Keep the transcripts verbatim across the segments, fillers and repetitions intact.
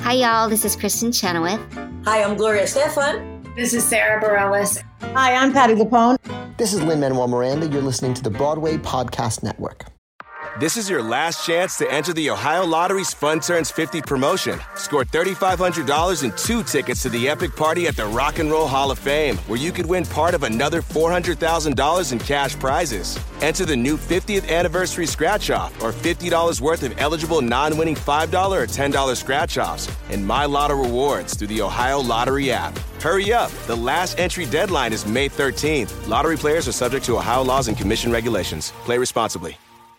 Hi, y'all. This is Kristen Chenoweth. Hi, I'm Gloria Estefan. This is Sarah Bareilles. Hi, I'm Patti LuPone. This is Lin-Manuel Miranda. You're listening to the Broadway Podcast Network. This is your last chance to enter the Ohio Lottery's Fun Turns fifty promotion. Score three thousand five hundred dollars and two tickets to the epic party at the Rock and Roll Hall of Fame, where you could win part of another four hundred thousand dollars in cash prizes. Enter the new fiftieth anniversary scratch-off or fifty dollars worth of eligible non-winning five dollars or ten dollars scratch-offs and My Lotto rewards through the Ohio Lottery app. Hurry up. The last entry deadline is May thirteenth. Lottery players are subject to Ohio laws and commission regulations. Play responsibly.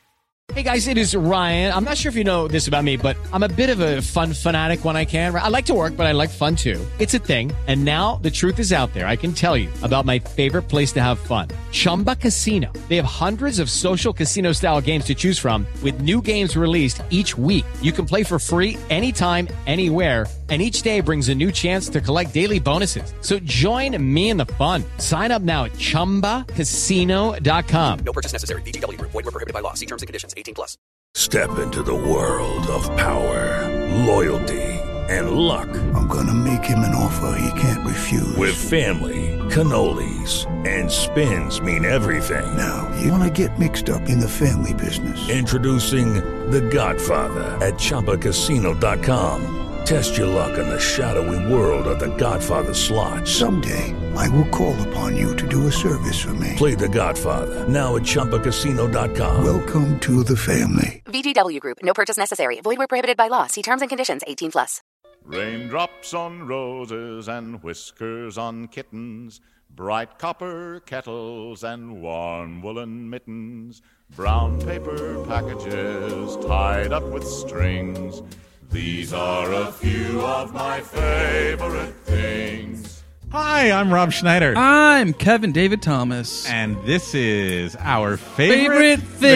Hey guys, it is Ryan. I'm not sure if you know this about me, but I'm a bit of a fun fanatic when I can. I like to work, but I like fun too. It's a thing. And now the truth is out there. I can tell you about my favorite place to have fun. Chumba Casino. They have hundreds of social casino style games to choose from with new games released each week. You can play for free anytime, anywhere. And each day brings a new chance to collect daily bonuses. So join me in the fun. Sign up now at chumba casino dot com. No purchase necessary. V G W Group. Void where prohibited by law. See terms and conditions. eighteen plus. Step into the world of power, loyalty, and luck. I'm gonna make him an offer he can't refuse. With family, cannolis, and spins mean everything. Now, you wanna get mixed up in the family business. Introducing The Godfather at chumba casino dot com. Test your luck in the shadowy world of The Godfather slot. Someday, I will call upon you to do a service for me. Play The Godfather, now at chumba casino dot com. Welcome to the family. V G W Group. No purchase necessary. Void where prohibited by law. See terms and conditions. eighteen plus. Raindrops on roses and whiskers on kittens, bright copper kettles and warm woolen mittens, brown paper packages tied up with strings. These are a few of my favorite things. Hi, I'm Rob Schneider. I'm Kevin David Thomas. And this is our favorite, favorite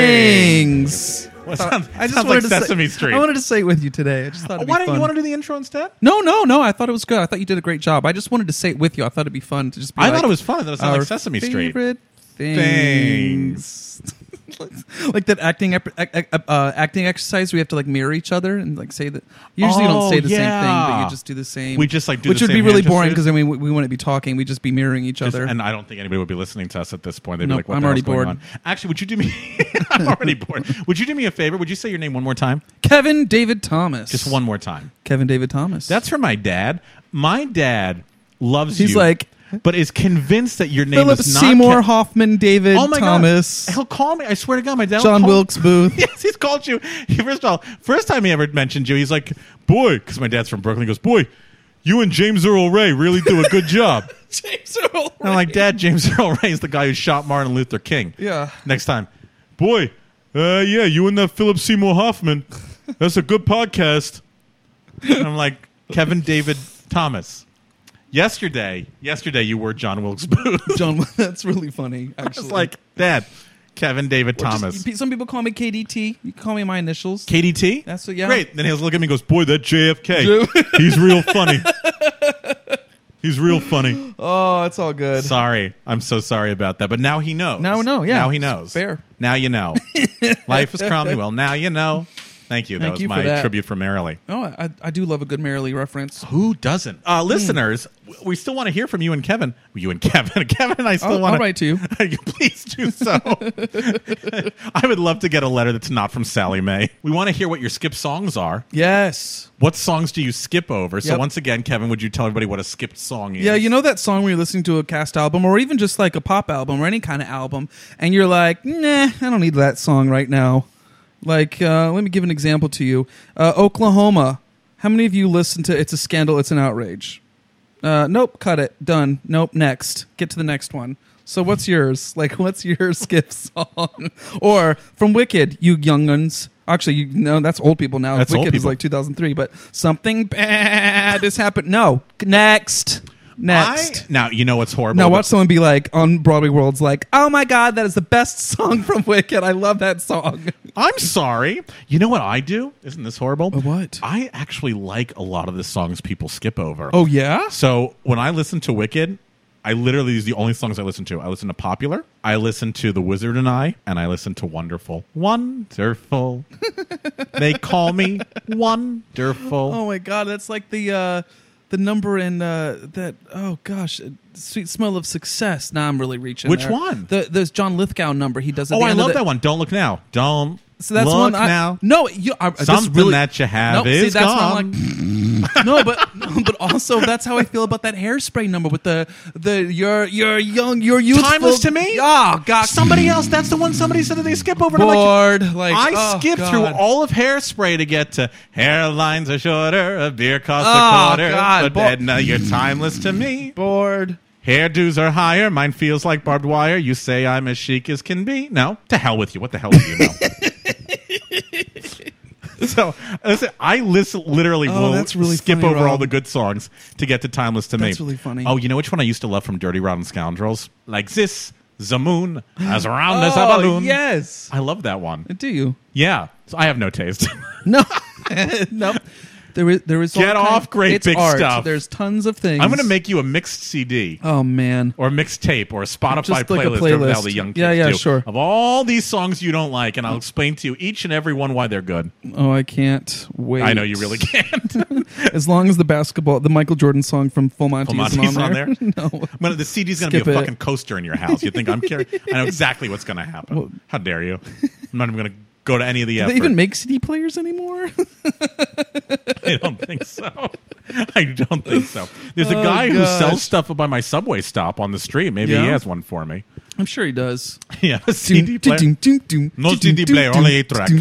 things. things. Well, sounds, I just sounds like Sesame say, Street. I wanted to say it with you today. I just thought it'd Why be don't fun. you want to do the intro instead? No, no, no. I thought it was good. I thought you did a great job. I just wanted to say it with you. I thought it'd be fun to just be I like, thought it was fun. I thought it sounded like Sesame Street. Favorite things. Like that acting ep- uh, acting exercise we have to like mirror each other and like say that usually oh, you don't say the yeah. same thing but you just do the same we just like do which the would same be really hand boring gestures. because then we, we wouldn't be talking, we'd just be mirroring each just, other, and I don't think anybody would be listening to us at this point. They'd nope, be like, what I'm the already hell's going bored. on? Actually, would you do me I'm already bored. Would you do me a favor? Would you say your name one more time? Kevin David Thomas. Just one more time. Kevin David Thomas. That's for my dad. My dad loves He's you. like, but is convinced that your name Philip is not Seymour Ke- Hoffman David oh my Thomas. God. He'll call me. I swear to God, my dad. John will call Wilkes Booth. Yes, he's called you. He, first of all, first time he ever mentioned you, he's like, "Boy," because my dad's from Brooklyn. He goes, "Boy, you and James Earl Ray really do a good job." James Earl Ray. And I'm like, "Dad, James Earl Ray is the guy who shot Martin Luther King." Yeah. Next time, boy, uh, yeah, you and that Philip Seymour Hoffman. That's a good podcast. And I'm like, Kevin David Thomas. Yesterday, yesterday you were John Wilkes Booth. John, that's really funny. Actually, I was like, Dad, Kevin David Or Thomas. just- some people call me K D T. You can call me my initials. K D T? That's what. Yeah. Great. Then he'll look at me and goes, "Boy, that J F K, he's real funny. He's real funny." Oh, it's all good. Sorry, I'm so sorry about that. But now he knows. Now we know. Yeah. Now he knows. Fair. Now you know. Life is Cromwell. Now you know. Thank you. That Thank was you for my that. tribute for Merrily. Oh, I, I do love a good Merrily reference. Who doesn't? Uh, listeners, we still want to hear from you and Kevin. You and Kevin. Kevin and I still I'll, want I'll write to you. Please do so. I would love to get a letter that's not from Sally Mae. We want to hear what your skip songs are. Yes. What songs do you skip over? So Yep. once again, Kevin, would you tell everybody what a skipped song is? Yeah, you know that song where you're listening to a cast album or even just like a pop album or any kind of album, and you're like, nah, I don't need that song right now. Like, uh, let me give an example to you. Uh, Oklahoma. How many of you listen to It's a Scandal, It's an Outrage? Uh, nope, cut it. Done. Nope, next. Get to the next one. So what's yours? Like, what's your skip song? Or from Wicked, you young'uns. Actually, you know, that's old people now. That's Wicked old is people. like two thousand three, but something bad has happened. No, next. Next. I, now, you know what's horrible? Now watch someone be like, on Broadway World's like, oh my God, that is the best song from Wicked. I love that song. I'm sorry. You know what I do? Isn't this horrible? What? I actually like a lot of the songs people skip over. Oh, yeah? So when I listen to Wicked, I literally, these are the only songs I listen to. I listen to Popular, I listen to The Wizard and I, and I listen to Wonderful. Wonderful. They call me Wonderful. Oh my God, that's like the uh, the number in uh, that. Oh gosh, Sweet Smell of Success. Now I'm really reaching. Which there. one? The there's John Lithgow number. He does. At Oh, the I end love of the, that one. Don't look now. Don't. So that's look one I, now. No, you, I, Something really, that you have no, is see, that's gone. What I'm like, no, but but also that's how I feel about that Hairspray number with the the you're you're young, you're youthful. Timeless to me. Oh God, Somebody else. That's the one somebody said that they skip over. Bored. And I'm Like, I oh, skipped God. through all of Hairspray to get to hairlines are shorter, a beer costs Oh, a quarter. God, But bo- Edna, you're timeless to me. Bored. Hairdos are higher. Mine feels like barbed wire. You say I'm as chic as can be. No, to hell with you. What the hell do you know? So listen, I listen literally Oh, will that's really skip funny, over all Rob. the good songs to get to Timeless to Me. That's really funny. Oh, you know which one I used to love from Dirty Rotten Scoundrels? Like this, the moon as round as a Oh, balloon. yes. I love that one. Do you? Yeah, so I have no taste. No, nope. There is there is all Get kind off of- great it's big art. stuff. There's tons of things. I'm going to make you a mixed C D. Oh man. Or a mixed tape or a Spotify Just like a playlist, or how playlist. the young kids Yeah, yeah, do, sure. of all these songs you don't like, and I'll explain to you each and every one why they're good. Oh, I can't wait. I know you really can't. As long as the basketball, the Michael Jordan song from Full Monty, Full isn't Monty's on on there. there? No. I'm gonna, the C D's going to Skip be a it. fucking coaster in your house. You think I'm carrying? I know exactly what's going to happen. Well- How dare you? I'm not even going to go to any of the Do effort. they even make C D players anymore? I don't think so. I don't think so. There's a Oh, guy who gosh. sells stuff by my subway stop on the street. Maybe Yeah? he has one for me. I'm sure he does. Yeah, a C D player. No C D player, only eight track.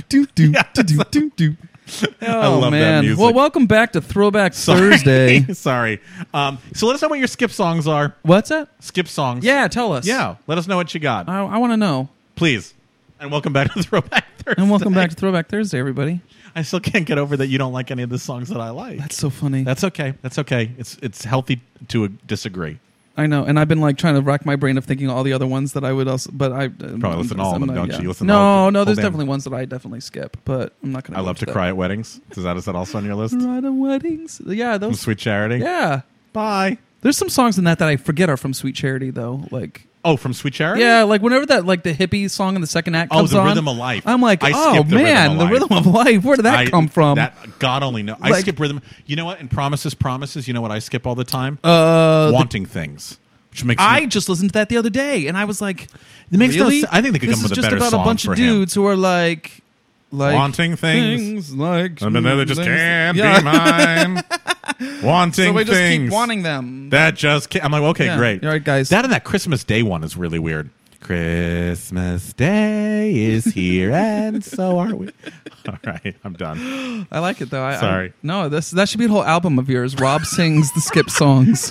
I Oh love that man! music. Well, welcome back to Throwback Sorry. Thursday. Sorry. Um, so let us know what your skip songs are. What's that? Skip songs. Yeah, tell us. Yeah. Let us know what you got. I, I want to know. Please. And welcome back to Throwback Thursday. And welcome back to Throwback Thursday, everybody. I still can't get over that you don't like any of the songs that I like. That's so funny. That's okay. That's okay. It's it's healthy to uh, disagree. I know, and I've been like trying to rack my brain of thinking all the other ones that I would also, but I Probably listen to all of them, don't you? You listen to no, all- no, all there's damn- definitely ones that I definitely skip, but I'm not going I love to cry at weddings. Is that is that also on your list? Right at weddings, yeah, From those. Sweet Charity. Yeah, Bye. there's some songs in that that I forget are from Sweet Charity though, like. Oh, from Sweet Charity. Yeah, like whenever that like the hippie song in the second act Oh, comes the on, Rhythm of Life. I'm like, I oh skipped the Rhythm man, of the Life. Rhythm of Life. Where did that I- come from? That God only knows. I Like- skip rhythm. You know what? In Promises, Promises. You know what I skip all the time? Uh, the- Wanting Things, which makes I me, just listened to that the other day, and I was like, It makes no really? sen- I think they could this come with is a just better about song a bunch for of him. dudes who are like, like Wanting things. like I mean, they just things- can't Yeah. be mine. Wanting So we just things keep wanting them. that just can't. I'm like, okay, Yeah. great. All right, guys. That and that Christmas Day one is really weird. Christmas Day is here, and so are we. All right, I'm done. I like it though. I, Sorry. I, no, this that should be a whole album of yours. Rob sings the skip songs.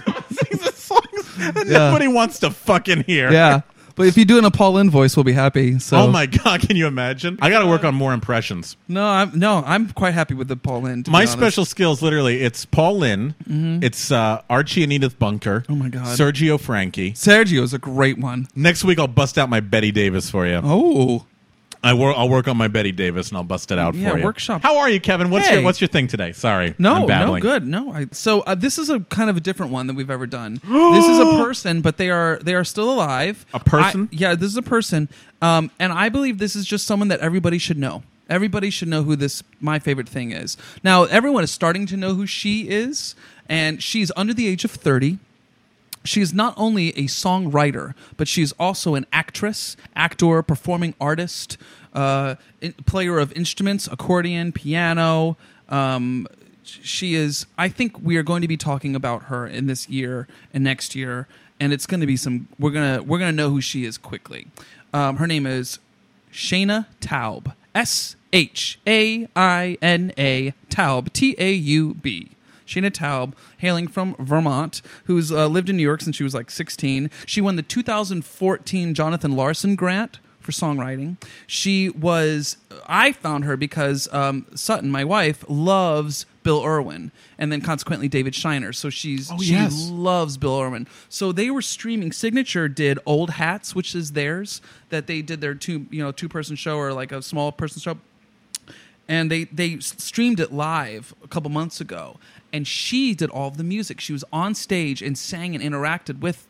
that Yeah. Nobody wants to fucking hear. Yeah, but if you do it in a Paul Lynn voice, we'll be happy. So. Oh my God, can you imagine? I got to work on more impressions. No, I'm no, I'm quite happy with the Paul Lynn. To My be honest. special skills, literally, it's Paul Lynn, Mhm. it's uh, Archie and Edith Bunker. Oh my God. Sergio Frankie. Sergio's a great one. Next week, I'll bust out my Betty Davis for you. Oh. I wor- I'll work on my Betty Davis and I'll bust it out Yeah, for you. workshop. How are you, Kevin? What's Hey. your What's your thing today? Sorry, No, I'm no, babbling. good. No, I, so uh, this is a kind of a different one than we've ever done. This is a person, but they are they are still alive. A person? I- yeah, this is a person, um, and I believe this is just someone that everybody should know. Everybody should know who this my favorite thing is. Now, everyone is starting to know who she is, and she's under the age of thirty. She is not only a songwriter, but she is also an actress, actor, performing artist, uh, in, player of instruments, accordion, piano. Um, she is. I think we are going to be talking about her in this year and next year, and it's going to be some. We're gonna we're gonna know who she is quickly. Um, her name is Shayna Taub. S H A I N A Taub. T A U B. Shayna Taub, hailing from Vermont, who's uh, lived in New York since she was like sixteen. She won the two thousand fourteen Jonathan Larson Grant for songwriting. She was, I found her because um, Sutton, my wife, loves Bill Irwin, and then consequently David Shiner. So she's Oh, she yes. loves Bill Irwin. So they were streaming. Signature did Old Hats, which is theirs, that they did their two you know two person show or like a small person show. And they, they streamed it live a couple months ago. And she did all of the music. She was on stage and sang and interacted with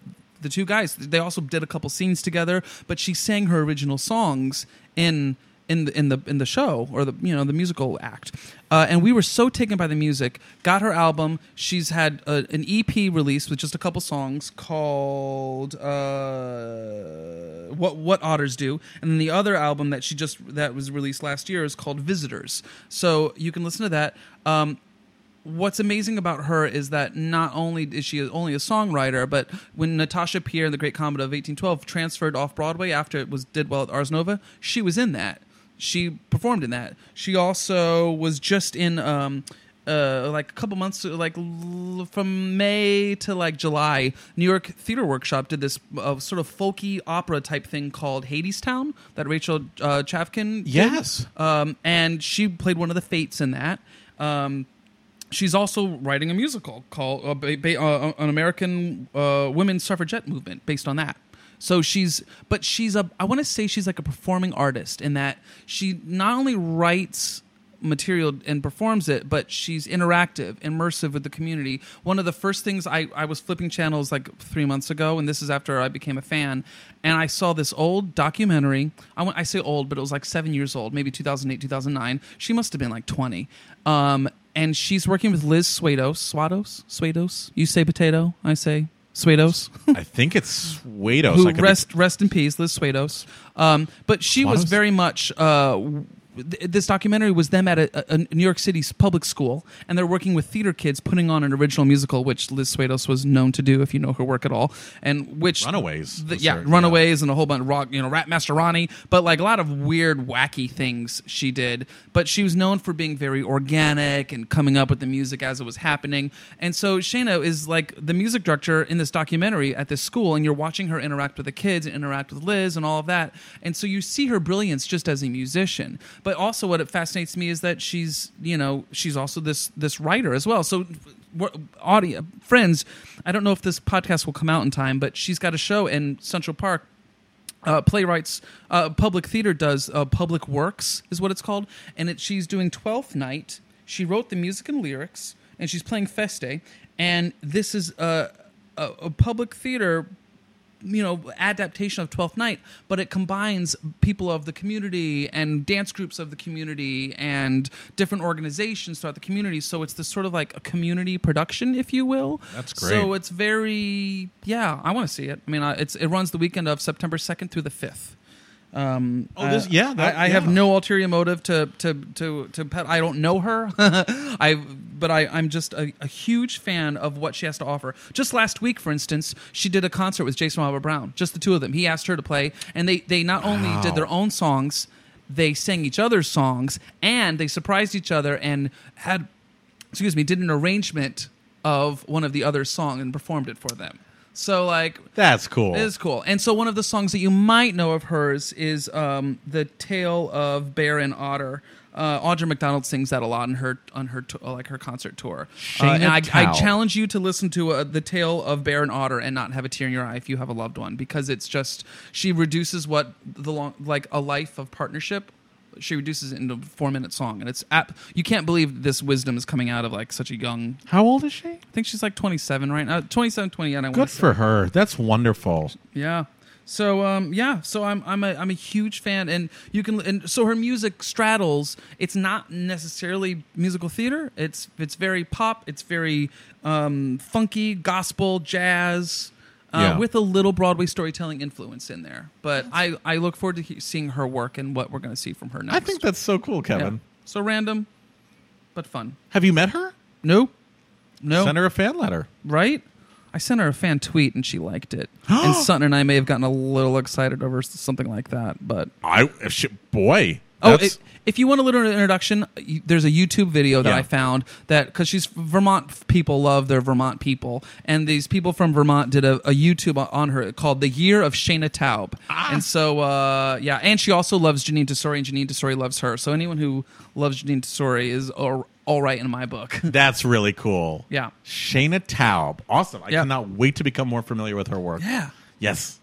the two guys. They also did a couple scenes together, but she sang her original songs in in the in the in the show or the you know the musical act. Uh, and we were so taken by the music. Got her album. She's had a, an E P released with just a couple songs called uh, "What What Otters Do," and then the other album that she just that was released last year is called "Visitors." So you can listen to that. Um, What's amazing about her is that not only is she only a songwriter, but when Natasha Pierre and the Great Comet of eighteen twelve transferred off Broadway after it was did well at Ars Nova, she was in that. She performed in that. She also was just in um, uh, like a couple months, like l- from May to like July. New York Theater Workshop did this uh, sort of folky opera type thing called Hadestown that Rachel uh, Chavkin did. Yes, um, and she played one of the Fates in that. Um, She's also writing a musical called uh, ba- ba- uh, an American uh, women's suffragette movement based on that. So she's, but she's a, I want to say she's like a performing artist in that she not only writes material and performs it, but she's interactive, immersive with the community. One of the first things I, I was flipping channels like three months ago, and this is after I became a fan, and I saw this old documentary. I, went, I say old, but it was like seven years old, maybe two thousand eight, two thousand nine. She must have been like twenty. Um, and she's working with Liz Swados. Swados? Swados? You say potato, I say Swados. I think it's Swados. Who I could rest be... rest in peace, Liz Swados. Um, but she Swados? was very much. Uh, th- this documentary was them at a, a New York City's public school, and they're working with theater kids, putting on an original musical, which Liz Swados was known to do, if you know her work at all. And which Runaways, the, yeah, Runaways, yeah. And a whole bunch of rock, you know, Rat Master Ronnie, but like a lot of weird, wacky things she did. But she was known for being very organic and coming up with the music as it was happening. And so Shayna is like the music director in this documentary at this school, and you're watching her interact with the kids and interact with Liz and all of that. And so you see her brilliance just as a musician. But also what it fascinates me is that she's, you know, she's also this this writer as well. So audience, friends, I don't know if this podcast will come out in time, but she's got a show in Central Park. Uh, playwrights, uh, Public Theater does uh, Public Works is what it's called, and it, she's doing Twelfth Night. She wrote the music and lyrics, and she's playing Feste. And this is a, a, a Public Theater, you know, adaptation of Twelfth Night, but it combines people of the community and dance groups of the community and different organizations throughout the community. So it's this sort of like a community production, if you will. That's great. So it's very, yeah, I want to see it. I mean, I, it's it runs the weekend of September second through the fifth. Um, oh, this, uh, yeah, that, I, I yeah. have no ulterior motive to to to to pet. I don't know her, I but I I'm just a, a huge fan of what she has to offer. Just last week, for instance, she did a concert with Jason Robert Brown, just the two of them. He asked her to play, and they they not wow. only did their own songs, they sang each other's songs, and they surprised each other and had, excuse me, did an arrangement of one of the other songs and performed it for them. So, like... That's cool. It is cool. And so one of the songs that you might know of hers is um, The Tale of Bear and Otter. Uh, Audra McDonald sings that a lot on her on her to, like her concert tour. Uh, and I, I challenge you to listen to uh, The Tale of Bear and Otter and not have a tear in your eye if you have a loved one, because it's just... She reduces what the long, like a life of partnership... She reduces it into a four-minute song, and it's ap- you can't believe this wisdom is coming out of like such a young. How old is she? I think she's like twenty-seven right now. twenty-seven, twenty-eight. I Good for her. That's wonderful. Yeah. So um yeah. So I'm I'm a I'm a huge fan, and you can and so her music straddles. It's not necessarily musical theater. It's it's very pop. It's very um, funky, gospel, jazz. Uh, yeah. With a little Broadway storytelling influence in there. But I, I look forward to he- seeing her work and what we're going to see from her next. I think that's so cool, Kevin. Yeah. So random, but fun. Have you met her? No. No. Send her a fan letter. Right? I sent her a fan tweet and she liked it. And Sutton and I may have gotten a little excited over something like that. But I, if she, boy. Oh, it, if you want a little introduction, you, there's a YouTube video that Yeah. I found that because she's Vermont people love their Vermont people, and these people from Vermont did a, a YouTube on her called "The Year of Shayna Taub," Ah. and so uh, yeah, and she also loves Janine Tesori, and Janine Tesori loves her. So anyone who loves Janine Tesori is all, all right in my book. That's really cool. Yeah, Shayna Taub, awesome. I Yeah. cannot wait to become more familiar with her work. Yeah. Yes.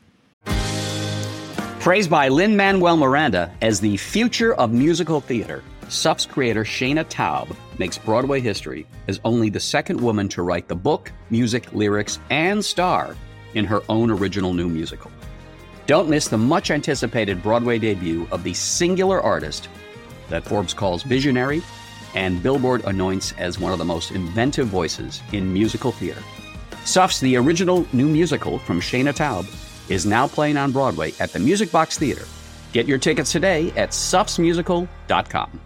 Praised by Lin-Manuel Miranda as the future of musical theater, S U P's creator Shayna Taub makes Broadway history as only the second woman to write the book, music, lyrics, and star in her own original new musical. Don't miss the much-anticipated Broadway debut of the singular artist that Forbes calls visionary and Billboard anoints as one of the most inventive voices in musical theater. Suff's The original new musical from Shana Taub is now playing on Broadway at the Music Box Theater. Get your tickets today at suffs musical dot com.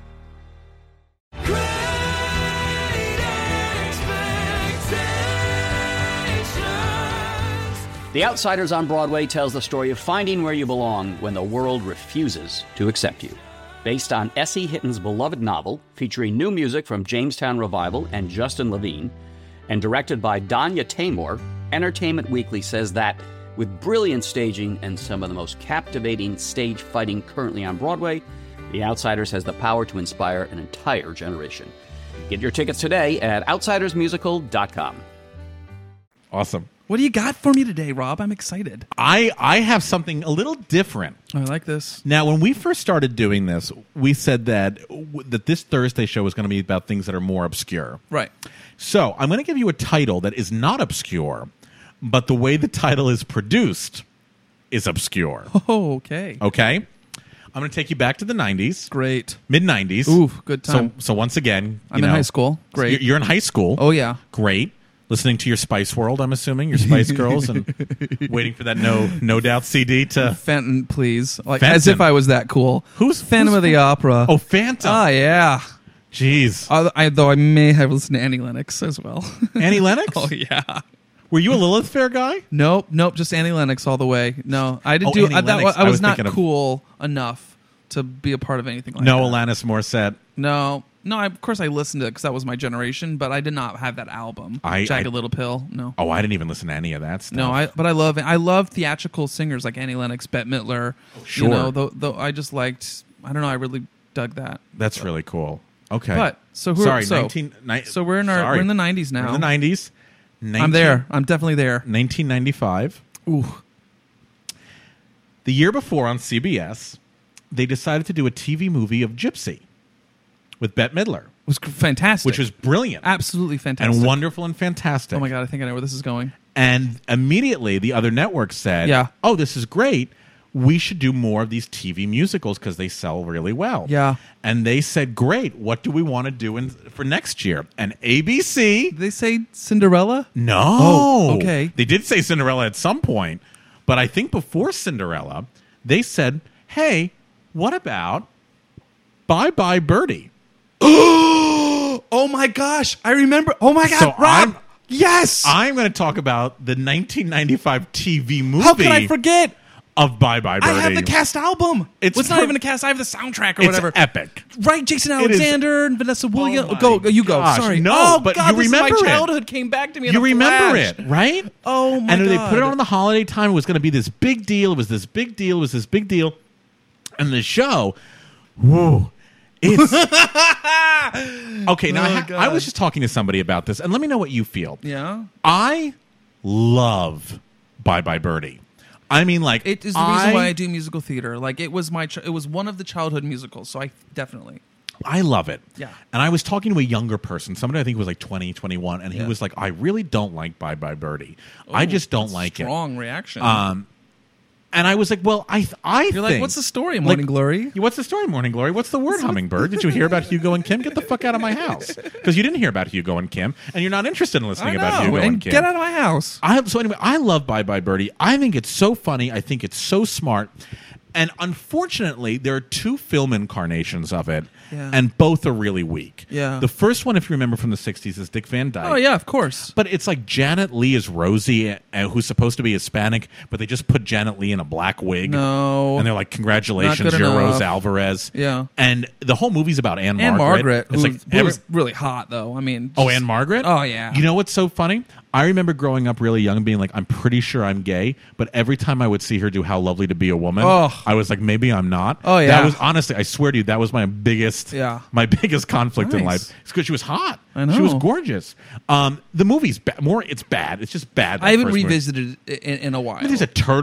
The Outsiders on Broadway tells the story of finding where you belong when the world refuses to accept you. Based on S E. Hitton's beloved novel, featuring new music from Jamestown Revival and Justin Levine, and directed by Danya Tamor, Entertainment Weekly says that, with brilliant staging and some of the most captivating stage fighting currently on Broadway, The Outsiders has the power to inspire an entire generation. Get your tickets today at outsiders musical dot com. Awesome. What do you got for me today, Rob? I'm excited. I, I have something a little different. I like this. Now, when we first started doing this, we said that that this Thursday show was going to be about things that are more obscure. Right. So I'm going to give you a title that is not obscure, but the way the title is produced is obscure. Oh, okay. Okay? I'm going to take you back to the nineties. Great. mid-nineties. Ooh, good time. So, so once again, you I'm know, in high school. Great. You're, you're in high school. Oh, yeah. Great. Listening to your Spice World, I'm assuming, your Spice Girls, and waiting for that No No Doubt C D to... Fenton, please. Like Fenton. As if I was that cool. Who's Phantom who's of the Opera? Oh, Phantom. Ah, yeah. Jeez. Uh, I, though I may have listened to Annie Lennox as well. Annie Lennox? Oh, yeah. Were you a Lilith Fair guy? Nope, nope, just Annie Lennox all the way. No, I didn't Oh, do. Annie I, that, Lennox. I was, I was not thinking of- cool enough to be a part of anything like No, that. Alanis Morissette. No, no. I, of course, I listened to it because that was my generation, but I did not have that album. I- Jagged I- Little Pill. No. Oh, I didn't even listen to any of that stuff. No, I but I love I love theatrical singers like Annie Lennox, Bette Midler. sure. You know, though, though I just liked. I don't know. I really dug that. That's really cool. Okay. But so who? Sorry, so, nineteen ni- so we're in our sorry. we're in the nineties now. We're in the nineties. I'm there. I'm definitely there. nineteen ninety-five. Ooh. The year before on C B S, they decided to do a T V movie of Gypsy with Bette Midler. It was fantastic. Which was brilliant. Absolutely fantastic. And wonderful and fantastic. Oh my God, I think I know where this is going. And immediately the other network said, Yeah. oh, this is great. We should do more of these T V musicals because they sell really well. Yeah. And they said, great, what do we want to do in, for next year? And A B C... Did they say Cinderella? No. Oh, okay. They did say Cinderella at some point, but I think before Cinderella, they said, hey, what about Bye Bye Birdie? Oh my gosh, I remember. Oh my God, So Rob. I'm- yes. I'm going to talk about the nineteen ninety-five T V movie. How could I forget? Of Bye Bye Birdie. I have the cast album. It's Well, it's not per- even a cast. I have the soundtrack or It's whatever. epic. Right, Jason It is- Alexander and Vanessa Williams. Oh my go, go, you go. gosh, Sorry. no, oh but God, you this is remember my it. childhood came back to me. In You a remember flash. it, right? Oh my and God. they put it on the holiday time. It was going to be this big deal. It was this big deal. It was this big deal. And the show, whoa, it's okay. Now Oh, I, ha- God. I was just talking to somebody about this, and let me know what you feel. Yeah. I love Bye Bye Birdie. I mean, like It is the reason why I do musical theater. Like it was my, ch- it was one of the childhood musicals. So I definitely. I love it. Yeah. And I was talking to a younger person, somebody I think was like twenty, twenty-one, and he Yeah. was like, I really don't like Bye Bye Birdie. I Ooh, just don't that's a like it. Strong reaction. Um, and I was like, well, I, I You're think. like, what's the story, Morning Glory? What's the story, Morning Glory? What's the word, Hummingbird? Did you hear about Hugo and Kim? Get the fuck out of my house. Because you didn't hear about Hugo and Kim, and you're not interested in listening I about know, Hugo and, and Kim. get out of my house. I, so anyway, I love Bye Bye Birdie. I think it's so funny. I think it's so smart. And unfortunately, there are two film incarnations of it, Yeah. and both are really weak. Yeah. The first one, if you remember from the sixties, is Dick Van Dyke. Oh yeah, of course. But it's like Janet Leigh is Rosie, uh, who's supposed to be Hispanic, but they just put Janet Leigh in a black wig. No. And they're like, congratulations, Not good you're enough. Rose Alvarez. Yeah. And the whole movie's about Anne Anne Margaret. Margaret, It's who like who every- was really hot though. I mean, Oh, just- Anne Margaret? Oh yeah. You know what's so funny? I remember growing up really young and being like, I'm pretty sure I'm gay, but every time I would see her do How Lovely to Be a Woman, Oh. I was like, maybe I'm not. Oh, yeah. That was honestly, I swear to you, that was my biggest Yeah. my biggest conflict in Nice. life. It's because she was hot. I know. She was gorgeous. Um, the movie's ba- more it's bad. It's just bad. that I haven't first movie. revisited it in, in a while. I mean, there's a turtle.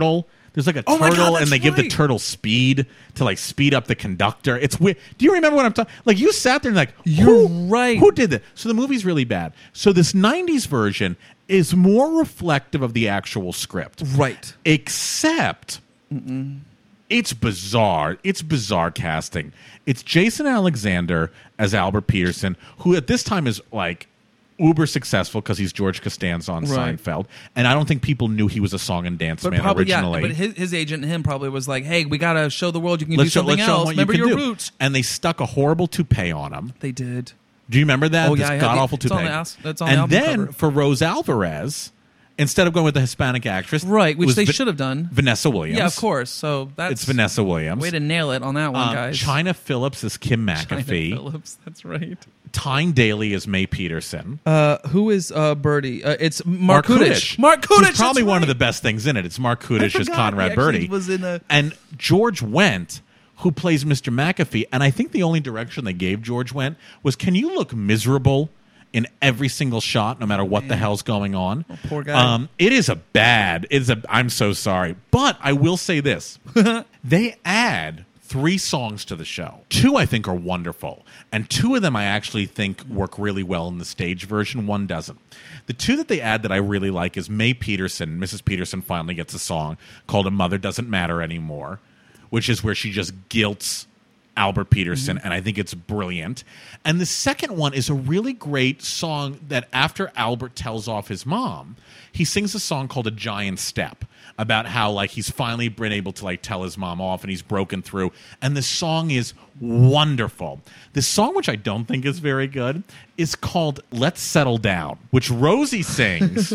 There's like a Oh my God, turtle, that's and they give the right. turtle speed to like speed up the conductor. It's weird. Do you remember what I'm talking? Like you sat there and like, You're who, right. Who did that? So the movie's really bad. So this nineties version is more reflective of the actual script, Right. except Mm-mm. it's bizarre. It's bizarre casting. It's Jason Alexander as Albert Peterson, who at this time is like uber successful because he's George Costanza on Right. Seinfeld, and I don't think people knew he was a song and dance But man probably, originally. yeah. But his, his agent and him probably was like, "Hey, we gotta show the world you can let's do show, something let's show 'em else. what Remember you can your do. roots." And they stuck a horrible toupee on him. They did. Do you remember that? Oh, this yeah, I have god the- awful it's on toupee. the as- that's on the and album then cover. for Rose Alvarez, instead of going with the Hispanic actress, Right, which was they Va- should have done. Vanessa Williams. Yeah, of course. So that's It's Vanessa Williams. Way to nail it on that one, Uh, guys. China Phillips is Kim China McAfee. Phillips. That's right. Tyne Daly is Mae Peterson. Uh, who is uh, Birdie? Uh, it's Mark Mark, Kudish. Kudish. Mark Kudish. Who's probably that's one right. of the best things in it. It's Mark Kudish as forgot Conrad he actually Birdie. was in a- And George Wendt, who plays Mister McAfee. And I think the only direction they gave George Wendt was, can you look miserable in every single shot, no matter what the hell's going on? Oh, poor guy. Um, it is a bad. It is a. I'm so sorry, but I will say this: they add three songs to the show. Two I think are wonderful, and two of them I actually think work really well in the stage version. One doesn't. The two that they add that I really like is Mae Peterson. Missus Peterson finally gets a song called "A Mother Doesn't Matter Anymore," which is where she just guilts Albert Peterson, Mm-hmm. and I think it's brilliant. And the second one is a really great song that after Albert tells off his mom, he sings a song called A Giant Step about how like he's finally been able to like tell his mom off and he's broken through. And the song is wonderful. The song, which I don't think is very good, is called Let's Settle Down, which Rosie sings.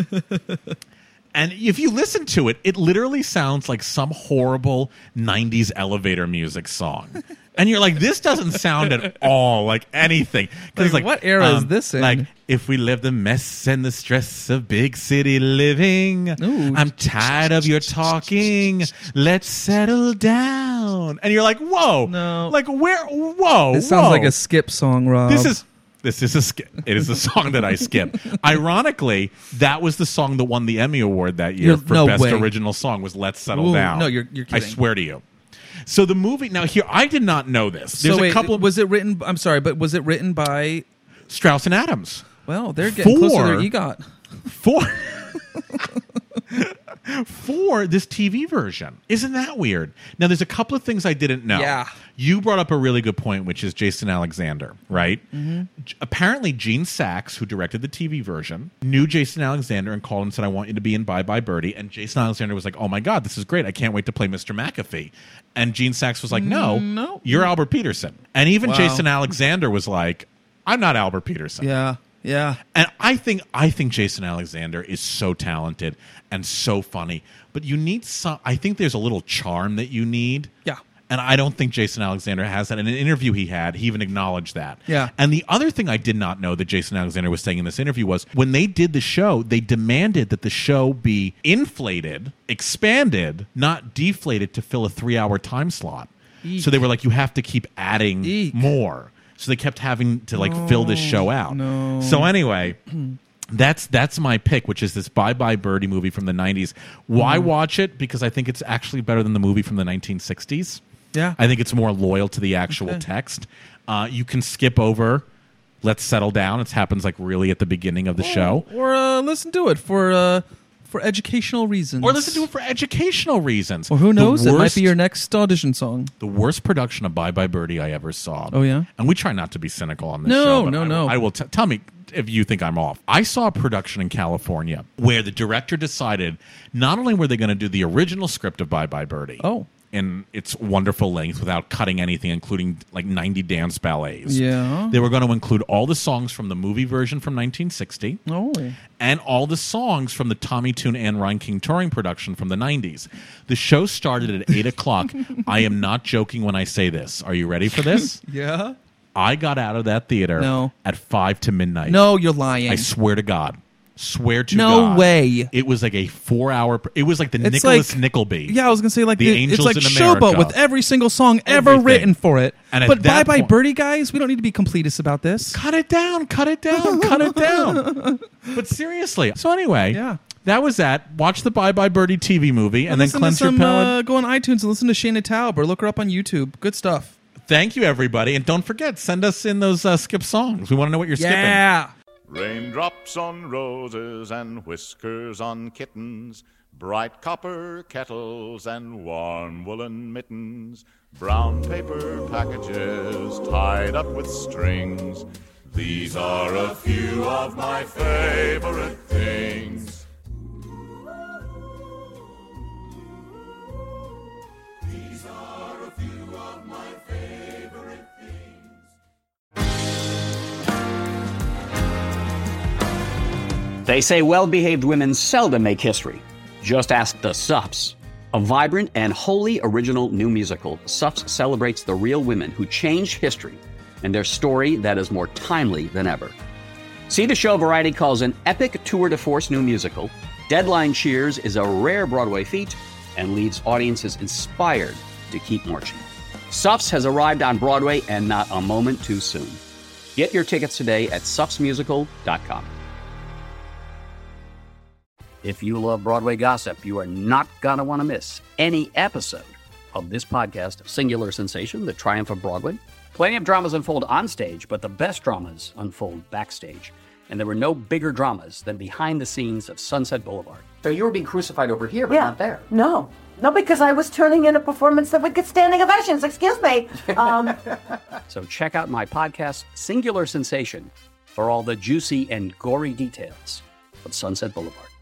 And if you listen to it, it literally sounds like some horrible nineties elevator music song. And you're like, this doesn't sound at all like anything. 'Cause Like, what era is this in? Like, if we live the mess and the stress of big city living, Ooh. I'm tired of your talking. Let's settle down. And you're like, whoa. No. Like, where? Whoa. This sounds whoa. like a skip song, Rob. This is this is a skip. It is the song that I skip. Ironically, that was the song that won the Emmy Award that year You're- for no best way. original song. Was Let's Settle Ooh, Down. no, you're- you're I kidding. swear to you. So the movie now here, I did not know this. There's so wait, a couple of was it written? I'm sorry, but was it written by? Strauss and Adams. Well, they're getting closer to For- their EGOT. For for this T V version. Isn't that weird? Now, there's a couple of things I didn't know. Yeah. You brought up a really good point, which is Jason Alexander, right? Mm-hmm. J- Apparently, Gene Sachs, who directed the T V version, knew Jason Alexander and called and said, I want you to be in Bye Bye Birdie. And Jason Alexander was like, oh my God, this is great. I can't wait to play Mister McAfee. And Gene Sachs was like, no, No. you're Albert Peterson. And even Wow. Jason Alexander was like, I'm not Albert Peterson. Yeah, yeah. And I think I think Jason Alexander is so talented and so funny. But you need some I think there's a little charm that you need. Yeah. And I don't think Jason Alexander has that. In an interview he had, he even acknowledged that. Yeah. And the other thing I did not know that Jason Alexander was saying in this interview was when they did the show, they demanded that the show be inflated, expanded, not deflated to fill a three-hour time slot. Eek. So they were like, you have to keep adding Eek. more. So they kept having to like fill this show out. no. So anyway, that's that's my pick, which is this Bye Bye Birdie movie from the nineties. Why Mm. watch it? Because I think it's actually better than the movie from the nineteen sixties. Yeah. I think it's more loyal to the actual Okay. text. Uh, you can skip over Let's Settle Down. It happens like really at the beginning of the show. Or uh, listen to it for uh, for educational reasons. Or listen to it for educational reasons. Or who knows? The It might worst- be your next audition song. The worst production of Bye Bye Birdie I ever saw. Oh, yeah? And we try not to be cynical on this No, show. but no, I will- no. I will t- tell me if you think I'm off. I saw a production in California where the director decided not only were they going to do the original script of Bye Bye Birdie. Oh. In its wonderful length without cutting anything, including like ninety dance ballets. Yeah. They were going to include all the songs from the movie version from nineteen sixty Oh. and all the songs from the Tommy Tune and Ryan King touring production from the nineties. The show started at eight o'clock. I am not joking when I say this. Are you ready for this? Yeah. I got out of that theater No. at five to midnight. No, you're lying. I swear to God. Swear to No God. way. It was like a four hour. It was like the It's Nicholas like- Nickleby. Yeah, I was gonna say like The it- Angels it's like in Showboat America. with every single song ever Everything. written for it. And at but Bye that Bye point- Birdie, guys, we don't need to be completists about this. Cut it down, cut it down, cut it down. But seriously. So anyway, Yeah. that was that. Watch the Bye Bye Birdie T V movie and, and then listen cleanse to some, your palate. Uh, go on iTunes and listen to Shayna Taub or look her up on YouTube. Good stuff. Thank you, everybody. And don't forget, send us in those uh, skip songs. We want to know what you're skipping. Yeah. Raindrops on roses and whiskers on kittens, bright copper kettles and warm woolen mittens, brown paper packages tied up with strings. These are a few of my favorite things. These are a few of my favorite things. They say well-behaved women seldom make history. Just ask the Suffs. A vibrant and wholly original new musical, Suffs celebrates the real women who changed history and their story that is more timely than ever. See the show Variety calls an epic tour de force new musical. Deadline cheers is a rare Broadway feat and leaves audiences inspired to keep marching. Suffs has arrived on Broadway and not a moment too soon. Get your tickets today at suffs musical dot com. If you love Broadway gossip, you are not going to want to miss any episode of this podcast, Singular Sensation, The Triumph of Broadway. Plenty of dramas unfold on stage, but the best dramas unfold backstage. And there were no bigger dramas than behind the scenes of Sunset Boulevard. So you were being crucified over here, but yeah. not there. No. No, because I was turning in a performance that would get standing ovations. Excuse me. Um, so check out my podcast, Singular Sensation, for all the juicy and gory details of Sunset Boulevard.